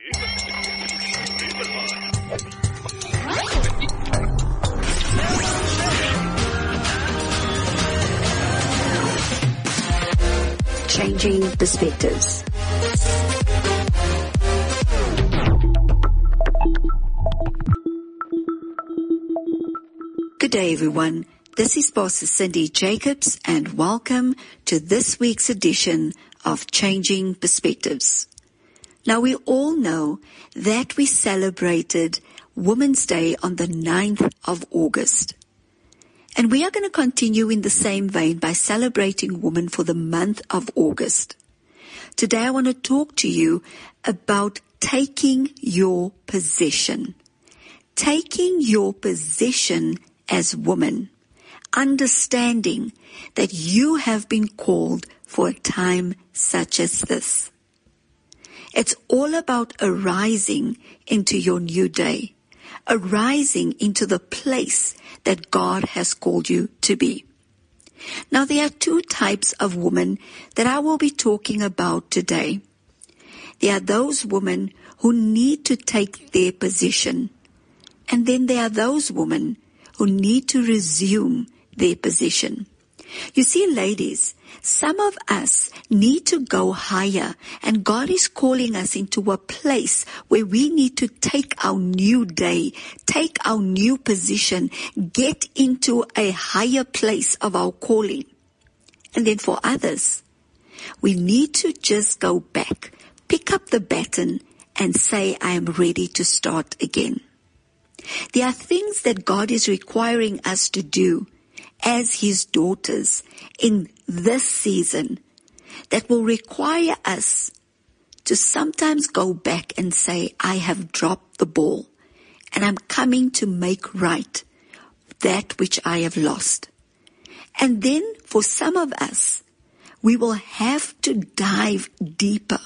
Changing Perspectives. Good day, everyone. This is Pastor Cindy Jacobs, and welcome to this week's edition of Changing Perspectives. Now, we all know that we celebrated Women's Day on the 9th of August. And we are going to continue in the same vein by celebrating women for the month of August. Today I want to talk to you about taking your position. Taking your position as woman. Understanding that you have been called for a time such as this. It's all about arising into your new day. Arising into the place that God has called you to be. Now, there are two types of women that I will be talking about today. There are those women who need to take their position. And then there are those women who need to resume their position. You see, ladies, some of us need to go higher, and God is calling us into a place where we need to take our new day, take our new position, get into a higher place of our calling. And then for others, we need to just go back, pick up the baton and say, I am ready to start again. There are things that God is requiring us to do as His daughters in this season that will require us to sometimes go back and say, I have dropped the ball and I'm coming to make right that which I have lost. And then for some of us, we will have to dive deeper,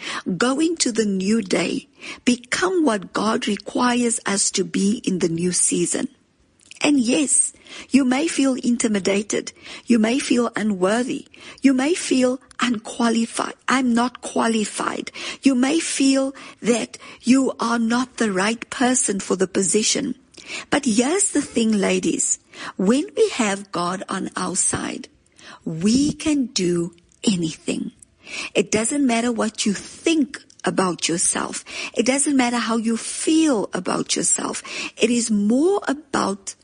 go into the new day, become what God requires us to be in the new season. And yes, you may feel intimidated. You may feel unworthy. You may feel unqualified. I'm not qualified. You may feel that you are not the right person for the position. But here's the thing, ladies. When we have God on our side, we can do anything. It doesn't matter what you think about yourself. It doesn't matter how you feel about yourself. It is more about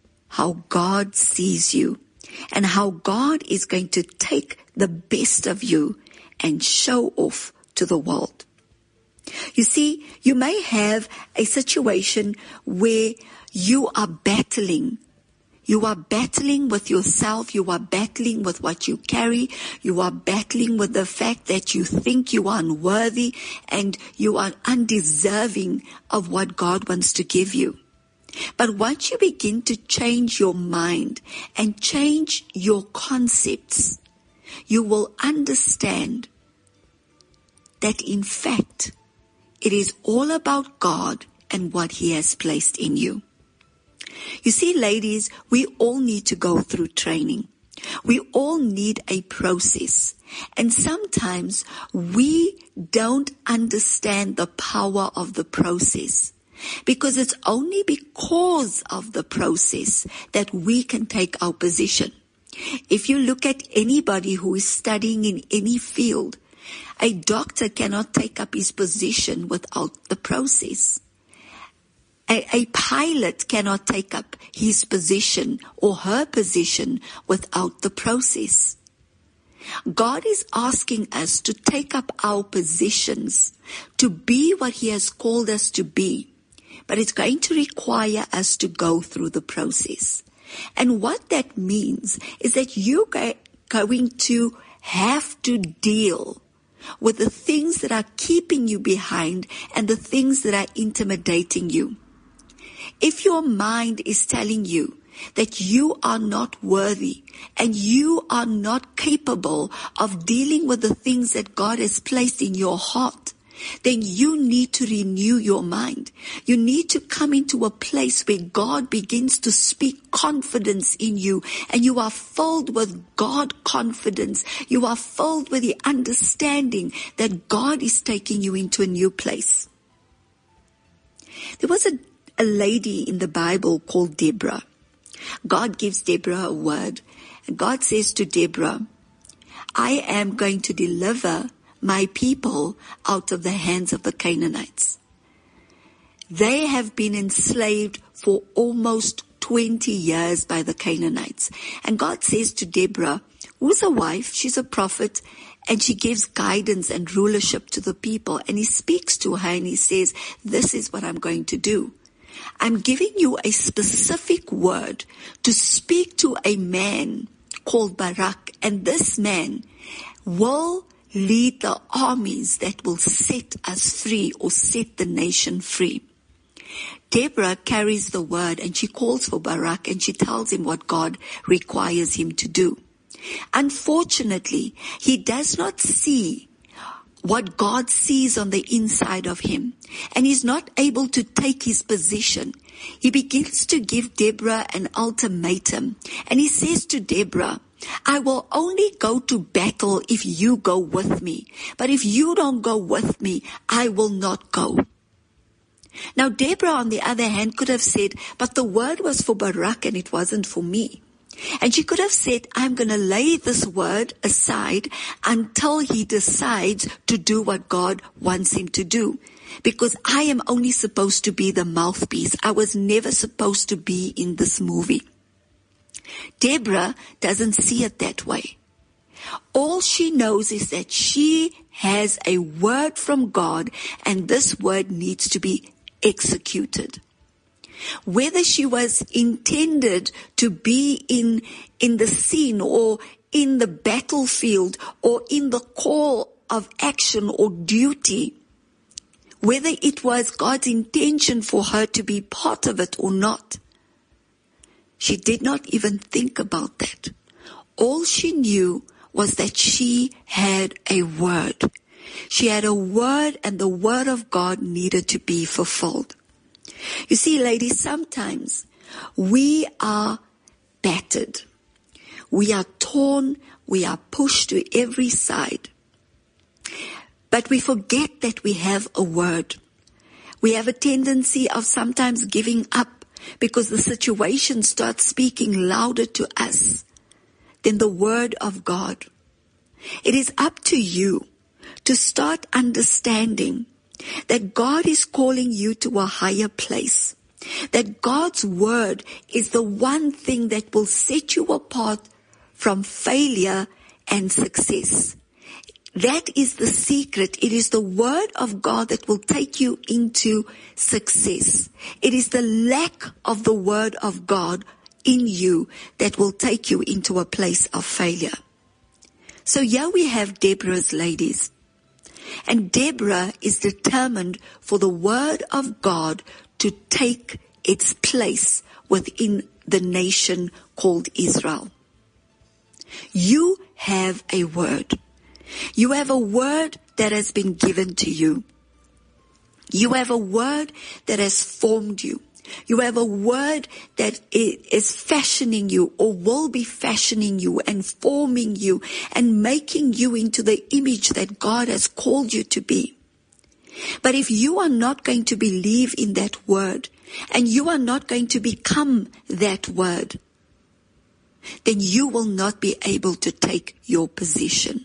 how God sees you and how God is going to take the best of you and show off to the world. You see, you may have a situation where you are battling. You are battling with yourself. You are battling with what you carry. You are battling with the fact that you think you are unworthy and you are undeserving of what God wants to give you. But once you begin to change your mind and change your concepts, you will understand that in fact, it is all about God and what He has placed in you. You see, ladies, we all need to go through training. We all need a process. And sometimes we don't understand the power of the process. Because it's only because of the process that we can take our position. If you look at anybody who is studying in any field, a doctor cannot take up his position without the process. A pilot cannot take up his position or her position without the process. God is asking us to take up our positions, to be what He has called us to be. But it's going to require us to go through the process. And what that means is that you're going to have to deal with the things that are keeping you behind and the things that are intimidating you. If your mind is telling you that you are not worthy and you are not capable of dealing with the things that God has placed in your heart, then you need to renew your mind. You need to come into a place where God begins to speak confidence in you, and you are filled with God confidence. You are filled with the understanding that God is taking you into a new place. There was a lady in the Bible called Deborah. God gives Deborah a word. And God says to Deborah, I am going to deliver my people out of the hands of the Canaanites. They have been enslaved for almost 20 years by the Canaanites. And God says to Deborah, who's a wife, she's a prophet, and she gives guidance and rulership to the people. And he speaks to her and he says, this is what I'm going to do. I'm giving you a specific word to speak to a man called Barak. And this man will lead the armies that will set us free or set the nation free. Deborah carries the word and she calls for Barak and she tells him what God requires him to do. Unfortunately, he does not see what God sees on the inside of him, and he's not able to take his position. He begins to give Deborah an ultimatum, and he says to Deborah, I will only go to battle if you go with me, but if you don't go with me, I will not go. Now Deborah, on the other hand, could have said, but the word was for Barak and it wasn't for me. And she could have said, I'm going to lay this word aside until he decides to do what God wants him to do. Because I am only supposed to be the mouthpiece. I was never supposed to be in this movie. Deborah doesn't see it that way. All she knows is that she has a word from God and this word needs to be executed. Whether she was intended to be in the scene or in the battlefield or in the call of action or duty, whether it was God's intention for her to be part of it or not, she did not even think about that. All she knew was that she had a word. She had a word and the word of God needed to be fulfilled. You see, ladies, sometimes we are battered. We are torn. We are pushed to every side. But we forget that we have a word. We have a tendency of sometimes giving up because the situation starts speaking louder to us than the word of God. It is up to you to start understanding that God is calling you to a higher place. That God's word is the one thing that will set you apart from failure and success. That is the secret. It is the word of God that will take you into success. It is the lack of the word of God in you that will take you into a place of failure. So here we have Deborah's ladies. And Deborah is determined for the word of God to take its place within the nation called Israel. You have a word. You have a word that has been given to you. You have a word that has formed you. You have a word that is fashioning you or will be fashioning you and forming you and making you into the image that God has called you to be. But if you are not going to believe in that word and you are not going to become that word, then you will not be able to take your position.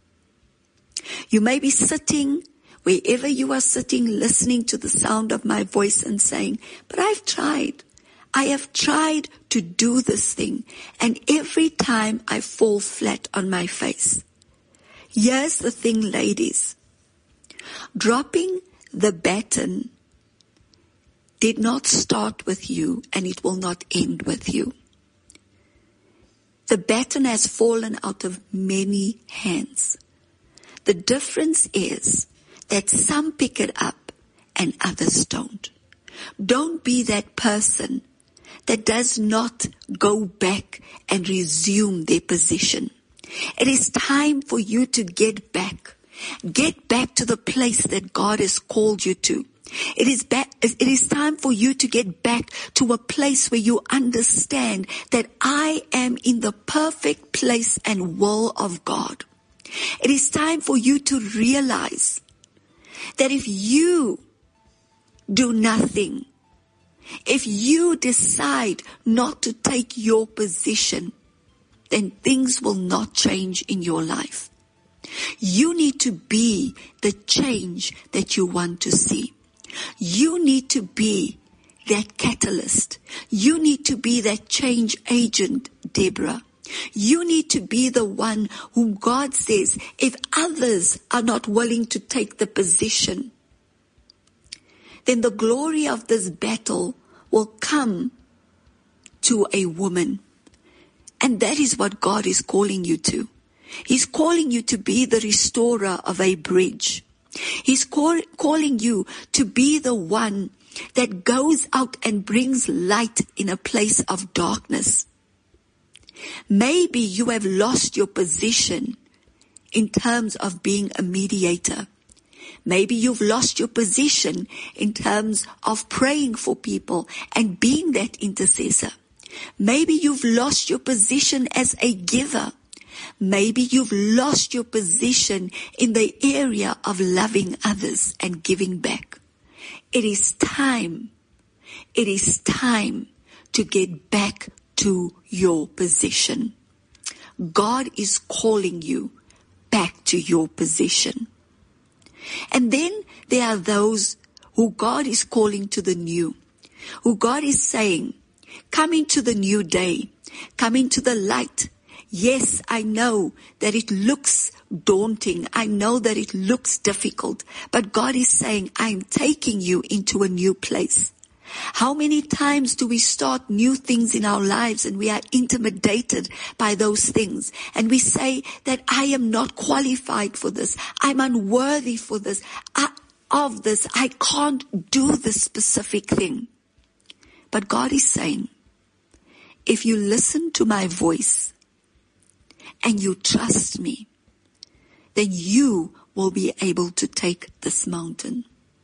You may be sitting wherever you are sitting, listening to the sound of my voice and saying, but I've tried. I have tried to do this thing, and every time I fall flat on my face. Here's the thing, ladies. Dropping the baton did not start with you, and it will not end with you. The baton has fallen out of many hands. The difference is that some pick it up and others don't. Don't be that person that does not go back and resume their position. It is time for you to get back. Get back to the place that God has called you to. It is time for you to get back to a place where you understand that I am in the perfect place and will of God. It is time for you to realize that if you do nothing. If you decide not to take your position, then things will not change in your life. You need to be the change that you want to see. You need to be that catalyst. You need to be that change agent, Deborah. You need to be the one whom God says, if others are not willing to take the position, then the glory of this battle will come to a woman. And that is what God is calling you to. He's calling you to be the restorer of a bridge. He's calling you to be the one that goes out and brings light in a place of darkness. Maybe you have lost your position in terms of being a mediator. Maybe you've lost your position in terms of praying for people and being that intercessor. Maybe you've lost your position as a giver. Maybe you've lost your position in the area of loving others and giving back. It is time to get back to your position. God is calling you back to your position. And then there are those who God is calling to the new, who God is saying, come into the new day, come into the light. Yes, I know that it looks daunting. I know that it looks difficult, but God is saying, I'm taking you into a new place. How many times do we start new things in our lives and we are intimidated by those things? And we say that I am not qualified for this. I'm unworthy for this. I can't do this specific thing. But God is saying, if you listen to my voice and you trust me, then you will be able to take this mountain.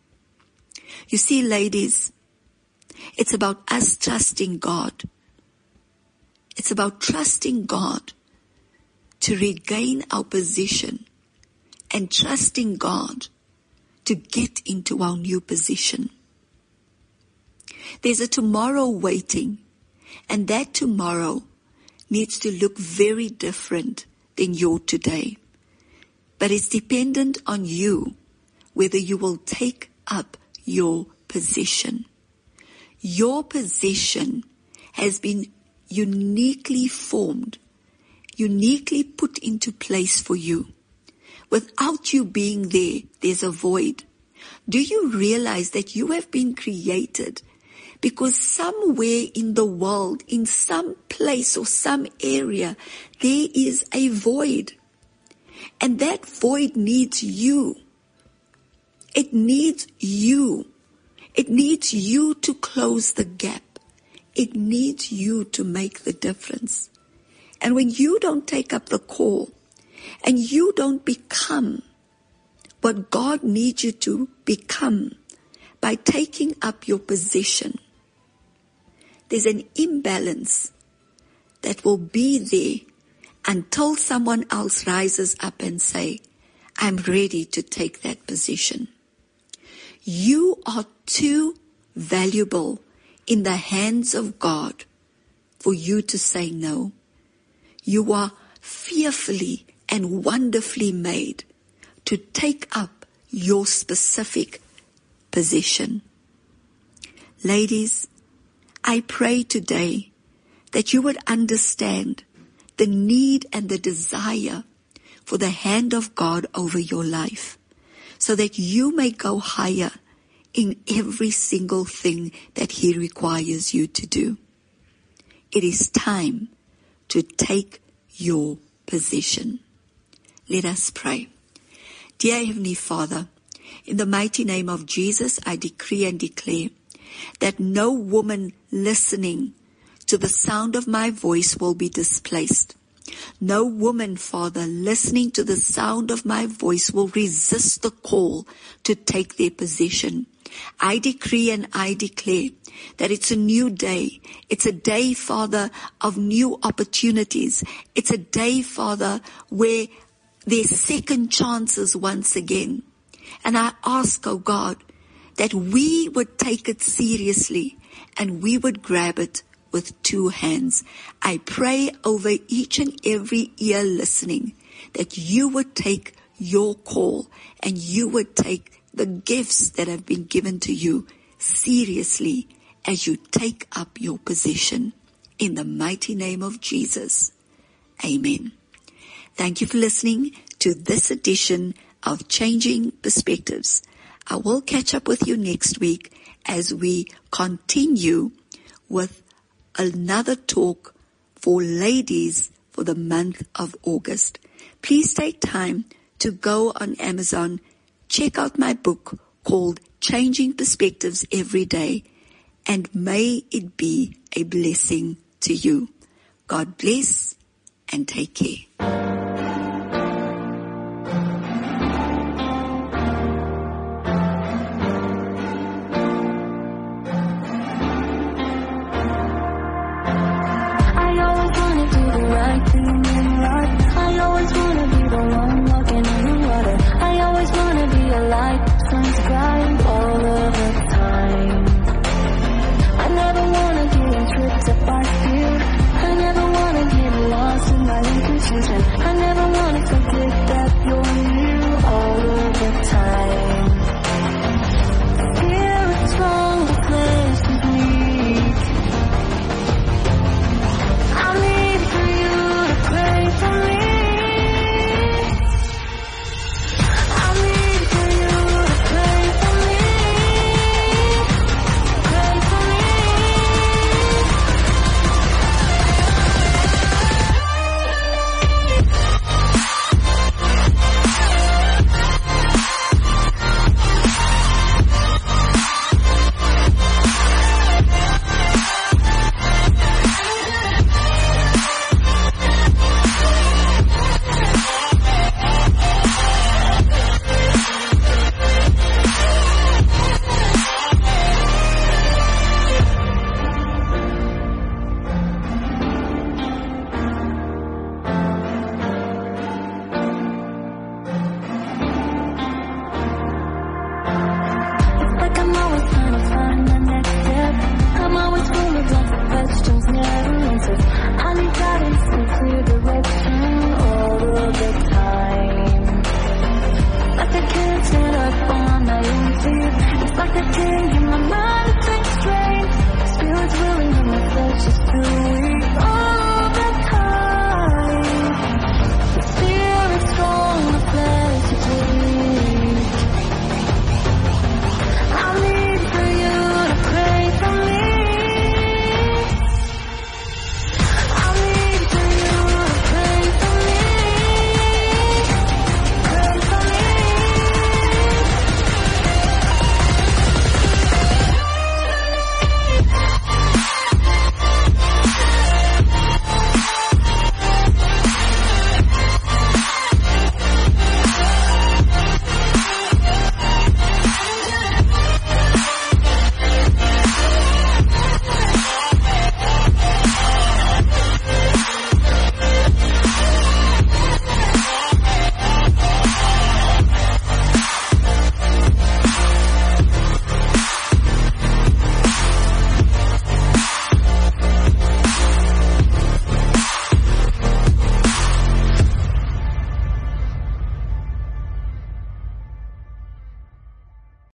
You see, ladies, it's about us trusting God. It's about trusting God to regain our position and trusting God to get into our new position. There's a tomorrow waiting, and that tomorrow needs to look very different than your today. But it's dependent on you whether you will take up your position. Your position has been uniquely formed, uniquely put into place for you. Without you being there, there's a void. Do you realize that you have been created because somewhere in the world, in some place or some area, there is a void. And that void needs you. It needs you. It needs you to close the gap. It needs you to make the difference. And when you don't take up the call and you don't become what God needs you to become by taking up your position, there's an imbalance that will be there until someone else rises up and say, I'm ready to take that position. You are too valuable in the hands of God for you to say no. You are fearfully and wonderfully made to take up your specific position. Ladies, I pray today that you would understand the need and the desire for the hand of God over your life, so that you may go higher in every single thing that He requires you to do. It is time to take your position. Let us pray. Dear Heavenly Father, in the mighty name of Jesus, I decree and declare that no woman listening to the sound of my voice will be displaced. No woman, Father, listening to the sound of my voice will resist the call to take their position. I decree and I declare that it's a new day. It's a day, Father, of new opportunities. It's a day, Father, where there's second chances once again. And I ask, oh God, that we would take it seriously and we would grab it with two hands. I pray over each and every ear listening that you would take your call and you would take the gifts that have been given to you seriously as you take up your position. In the mighty name of Jesus. Amen. Thank you for listening to this edition of Changing Perspectives. I will catch up with you next week as we continue with another talk for ladies for the month of August. Please take time to go on Amazon, check out my book called Changing Perspectives Every Day, and may it be a blessing to you. God bless and take care.